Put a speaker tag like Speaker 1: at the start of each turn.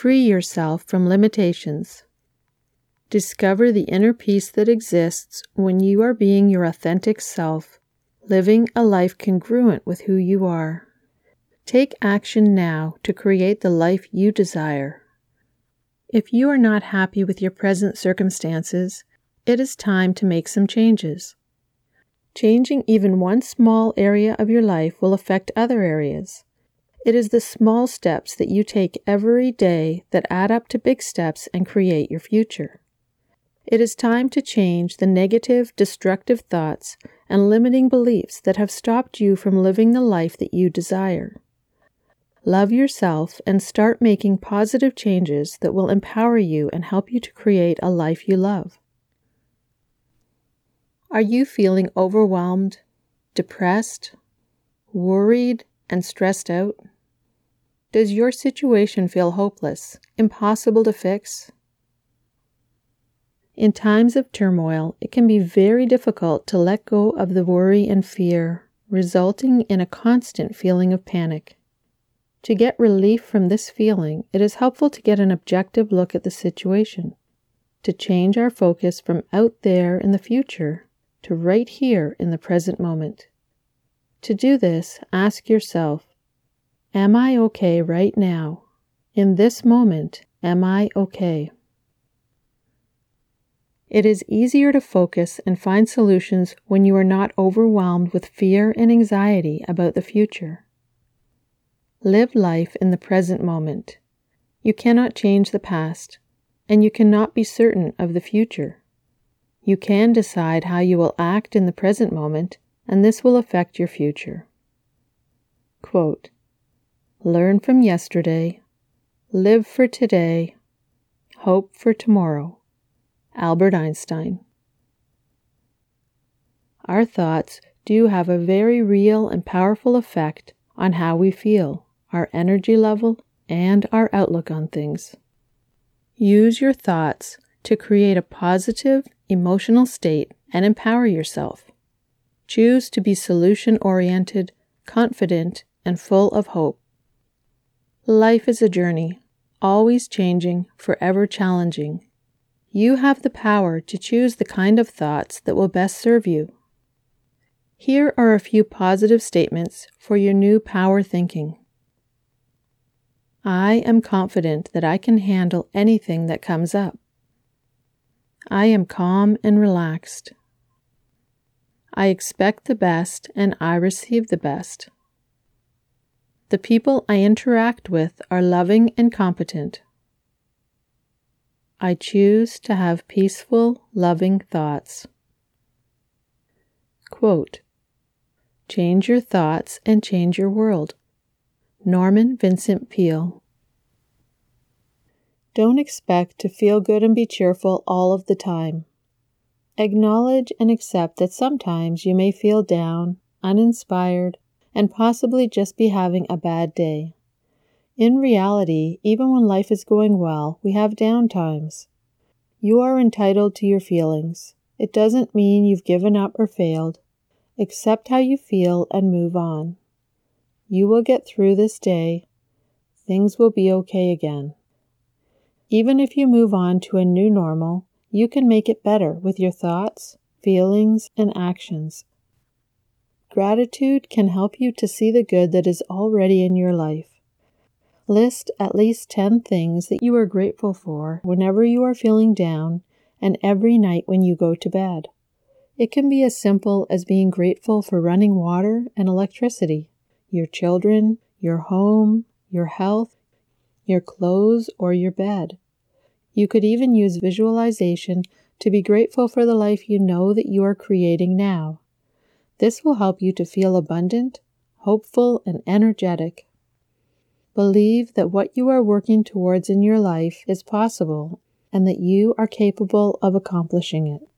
Speaker 1: Free yourself from limitations. Discover the inner peace that exists when you are being your authentic self, living a life congruent with who you are. Take action now to create the life you desire. If you are not happy with your present circumstances, it is time to make some changes. Changing even one small area of your life will affect other areas. It is the small steps that you take every day that add up to big steps and create your future. It is time to change the negative, destructive thoughts and limiting beliefs that have stopped you from living the life that you desire. Love yourself and start making positive changes that will empower you and help you to create a life you love. Are you feeling overwhelmed, depressed, worried, and stressed out? Does your situation feel hopeless, impossible to fix? In times of turmoil, it can be very difficult to let go of the worry and fear, resulting in a constant feeling of panic. To get relief from this feeling, it is helpful to get an objective look at the situation, to change our focus from out there in the future to right here in the present moment. To do this, ask yourself, am I okay right now? In this moment, am I okay? It is easier to focus and find solutions when you are not overwhelmed with fear and anxiety about the future. Live life in the present moment. You cannot change the past, and you cannot be certain of the future. You can decide how you will act in the present moment, and this will affect your future. Quote, learn from yesterday, live for today, hope for tomorrow. Albert Einstein. Our thoughts do have a very real and powerful effect on how we feel, our energy level, and our outlook on things. Use your thoughts to create a positive, emotional state and empower yourself. Choose to be solution-oriented, confident, and full of hope. Life is a journey, always changing, forever challenging. You have the power to choose the kind of thoughts that will best serve you. Here are a few positive statements for your new power thinking. I am confident that I can handle anything that comes up. I am calm and relaxed. I expect the best and I receive the best. The people I interact with are loving and competent. I choose to have peaceful, loving thoughts. Quote, change your thoughts and change your world. Norman Vincent Peale. Don't expect to feel good and be cheerful all of the time. Acknowledge and accept that sometimes you may feel down, uninspired, and possibly just be having a bad day. In reality, even when life is going well, we have down times. You are entitled to your feelings. It doesn't mean you've given up or failed. Accept how you feel and move on. You will get through this day. Things will be okay again. Even if you move on to a new normal, you can make it better with your thoughts, feelings, and actions. Gratitude can help you to see the good that is already in your life. List at least 10 things that you are grateful for whenever you are feeling down and every night when you go to bed. It can be as simple as being grateful for running water and electricity, your children, your home, your health, your clothes, or your bed. You could even use visualization to be grateful for the life you know that you are creating now. This will help you to feel abundant, hopeful, and energetic. Believe that what you are working towards in your life is possible and that you are capable of accomplishing it.